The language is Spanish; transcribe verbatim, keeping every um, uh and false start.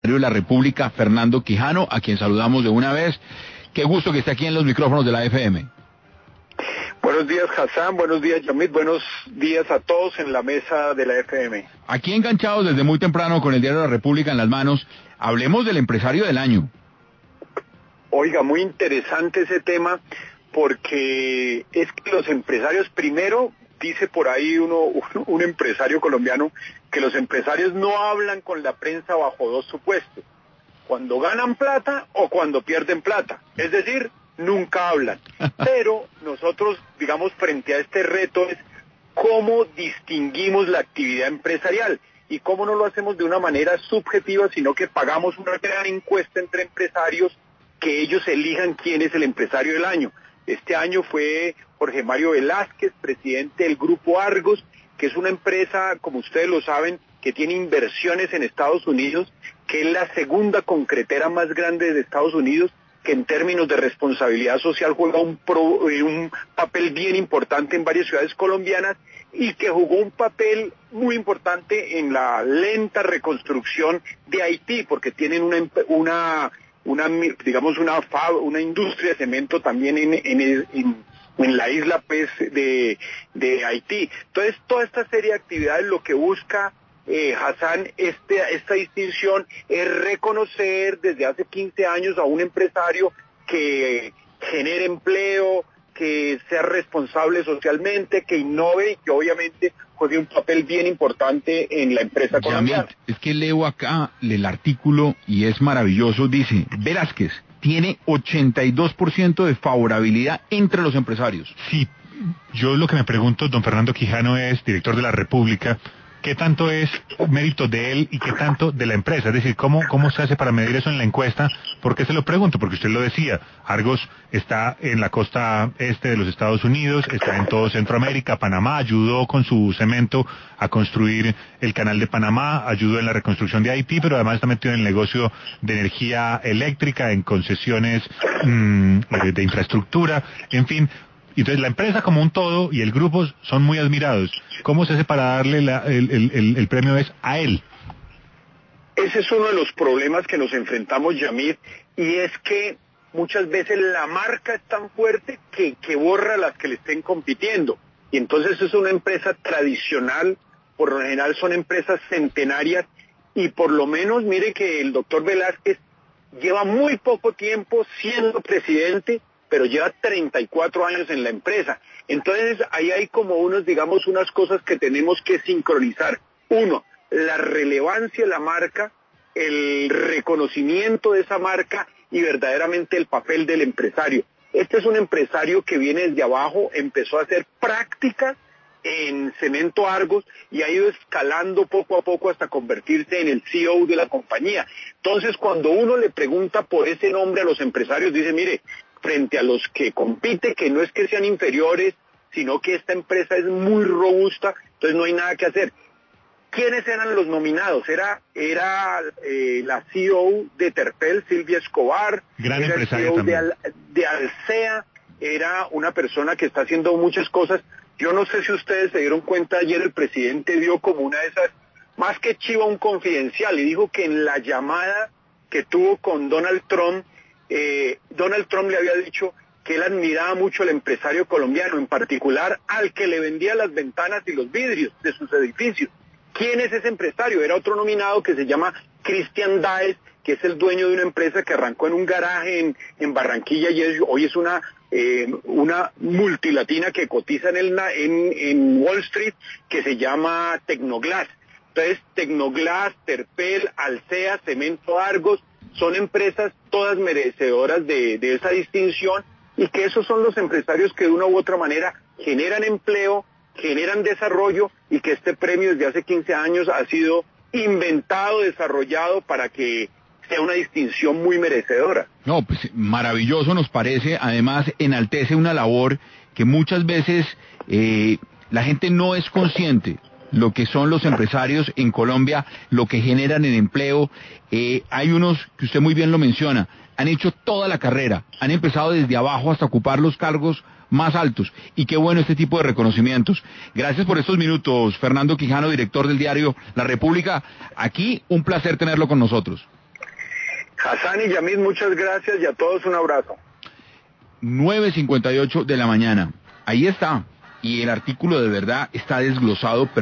de la República, Fernando Quijano, a quien saludamos de una vez. Qué gusto que esté aquí en los micrófonos de la F M. Buenos días, Hassan, buenos días, Yamit, buenos días a todos en la mesa de la F M. Aquí enganchados desde muy temprano con el diario La República en las manos, hablemos del empresario del año. Oiga, muy interesante ese tema, porque es que los empresarios, primero, dice por ahí uno, un, un empresario colombiano, que los empresarios no hablan con la prensa bajo dos supuestos: cuando ganan plata o cuando pierden plata. Es decir, nunca hablan. Pero nosotros, digamos, frente a este reto es cómo distinguimos la actividad empresarial y cómo no lo hacemos de una manera subjetiva, sino que pagamos una gran encuesta entre empresarios, que ellos elijan quién es el empresario del año. Este año fue Jorge Mario Velázquez, presidente del Grupo Argos, que es una empresa, como ustedes lo saben, que tiene inversiones en Estados Unidos, que es la segunda concretera más grande de Estados Unidos, que en términos de responsabilidad social juega un, pro, un papel bien importante en varias ciudades colombianas, y que jugó un papel muy importante en la lenta reconstrucción de Haití, porque tienen una, una, una digamos, una, una industria de cemento también en, en, en, en la isla pues, de, de Haití. Entonces, toda esta serie de actividades lo que busca Eh, Hassan, este, esta distinción es reconocer desde hace quince años a un empresario que genere empleo, que sea responsable socialmente, que innove y que obviamente juegue un papel bien importante en la empresa colombiana. Yamit, es que leo acá el artículo y es maravilloso. Dice, Velázquez tiene ochenta y dos por ciento de favorabilidad entre los empresarios. Sí, yo lo que me pregunto, don Fernando Quijano, es director de la República, ¿qué tanto es mérito de él y qué tanto de la empresa? Es decir, ¿cómo, cómo se hace para medir eso en la encuesta? ¿Por qué se lo pregunto? Porque usted lo decía, Argos está en la costa este de los Estados Unidos, está en todo Centroamérica, Panamá, ayudó con su cemento a construir el canal de Panamá, ayudó en la reconstrucción de Haití, pero además está metido en el negocio de energía eléctrica, en concesiones mmm, de infraestructura, en fin. Entonces la empresa como un todo y el grupo son muy admirados. ¿Cómo se hace para darle la, el, el, el premio es a él? Ese es uno de los problemas que nos enfrentamos, Yamit, y es que muchas veces la marca es tan fuerte que, que borra a las que le estén compitiendo. Y entonces es una empresa tradicional, por lo general son empresas centenarias, y por lo menos mire que el doctor Velázquez lleva muy poco tiempo siendo presidente, pero lleva treinta y cuatro años en la empresa. Entonces, ahí hay como unos, digamos, unas cosas que tenemos que sincronizar. Uno, la relevancia de la marca, el reconocimiento de esa marca y verdaderamente el papel del empresario. Este es un empresario que viene desde abajo, empezó a hacer prácticas en Cemento Argos y ha ido escalando poco a poco hasta convertirse en el C E O de la compañía. Entonces, cuando uno le pregunta por ese nombre a los empresarios, dice, mire, frente a los que compite, que no es que sean inferiores, sino que esta empresa es muy robusta, entonces no hay nada que hacer. ¿Quiénes eran los nominados? Era era eh, la C E O de Terpel, Silvia Escobar, gran era empresaria el C E O también. de, Al, de Alsea, era una persona que está haciendo muchas cosas. Yo no sé si ustedes se dieron cuenta, ayer el presidente dio como una de esas, más que chiva, un confidencial, y dijo que en la llamada que tuvo con Donald Trump, Eh, Donald Trump le había dicho que él admiraba mucho al empresario colombiano, en particular al que le vendía las ventanas y los vidrios de sus edificios. ¿Quién es ese empresario? Era otro nominado que se llama Christian Daes, que es el dueño de una empresa que arrancó en un garaje en, en Barranquilla y es, hoy es una, eh, una multilatina que cotiza en, el, en, en Wall Street, que se llama Tecnoglass. Entonces, Tecnoglass, Terpel, Alsea, Cemento Argos, son empresas todas merecedoras de, de esa distinción, y que esos son los empresarios que de una u otra manera generan empleo, generan desarrollo, y que este premio desde hace quince años ha sido inventado, desarrollado para que sea una distinción muy merecedora. No, pues maravilloso nos parece, además enaltece una labor que muchas veces eh, la gente no es consciente. Lo que son los empresarios en Colombia, lo que generan en empleo. Eh, hay unos que usted muy bien lo menciona, han hecho toda la carrera, han empezado desde abajo hasta ocupar los cargos más altos, y qué bueno este tipo de reconocimientos. Gracias por estos minutos, Fernando Quijano, director del diario La República. Aquí un placer tenerlo con nosotros. Hassan y Yamid, muchas gracias y a todos un abrazo. nueve cincuenta y ocho de la mañana. Ahí está. Y el artículo de verdad está desglosado